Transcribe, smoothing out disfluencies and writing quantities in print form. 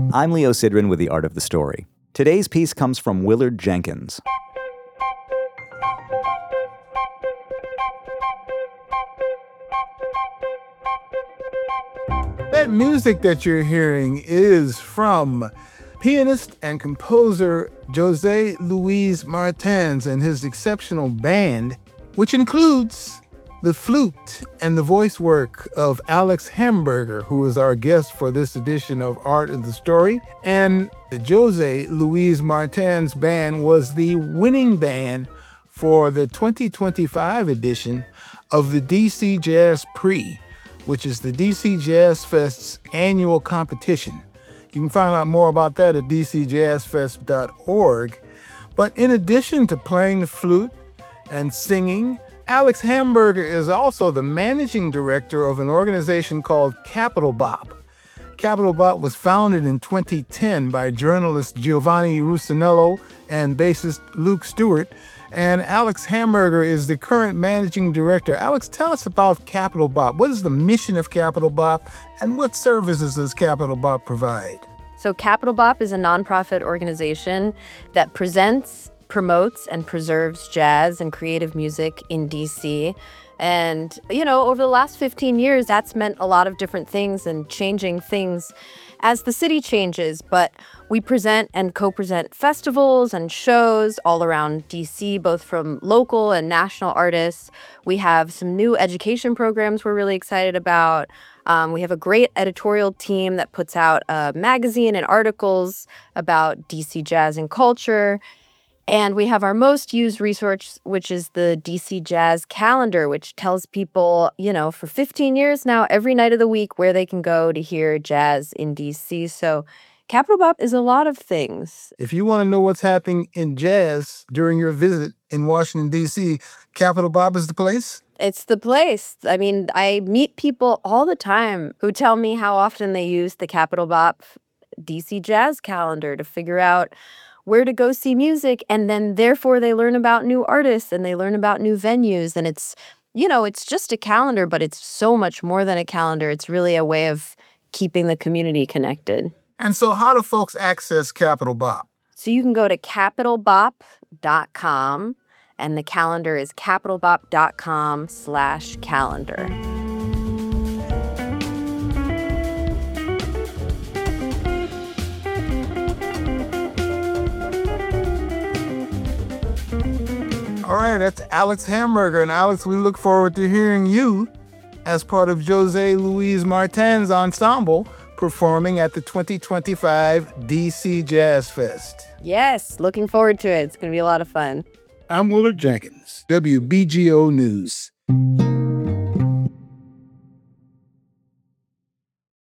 I'm Leo Sidran with The Art of the Story. Today's piece comes from Willard Jenkins. That music that you're hearing is from pianist and composer Jose Luis Martins and his exceptional band, which includes the flute and the voice work of Alex Hamburger, who is our guest for this edition of Art of the Story. And the Jose Luis Martins band was the winning band for the 2025 edition of the DC Jazz Prix, which is the DC Jazz Fest's annual competition. You can find out more about that at dcjazzfest.org. But in addition to playing the flute and singing, Alex Hamburger is also the managing director of an organization called Capital Bop. Capital Bop was founded in 2010 by journalist Giovanni Russinello and bassist Luke Stewart, and Alex Hamburger is the current managing director. Alex, tell us about Capital Bop. What is the mission of Capital Bop, and what services does Capital Bop provide? So Capital Bop is a nonprofit organization that presents, promotes, and preserves jazz and creative music in DC. And, over the last 15 years, that's meant a lot of different things and changing things as the city changes. But we present and co-present festivals and shows all around DC, both from local and national artists. We have some new education programs we're really excited about. We have a great editorial team that puts out a magazine and articles about DC jazz and culture. And we have our most used resource, which is the DC Jazz Calendar, which tells people, for 15 years now, every night of the week where they can go to hear jazz in DC. So Capital Bop is a lot of things. If you want to know what's happening in jazz during your visit in Washington, D.C., Capital Bop is the place? It's the place. I mean, I meet people all the time who tell me how often they use the Capital Bop DC Jazz Calendar to figure out where to go see music, and then therefore they learn about new artists and they learn about new venues. And it's just a calendar, but it's so much more than a calendar. It's really a way of keeping the community connected. And so how do folks access Capital Bop? So you can go to capitalbop.com, and the calendar is capitalbop.com/calendar. All right, that's Alex Hamburger. And Alex, we look forward to hearing you as part of Jose Luis Martins Ensemble performing at the 2025 DC Jazz Fest. Yes, looking forward to it. It's going to be a lot of fun. I'm Willard Jenkins, WBGO News.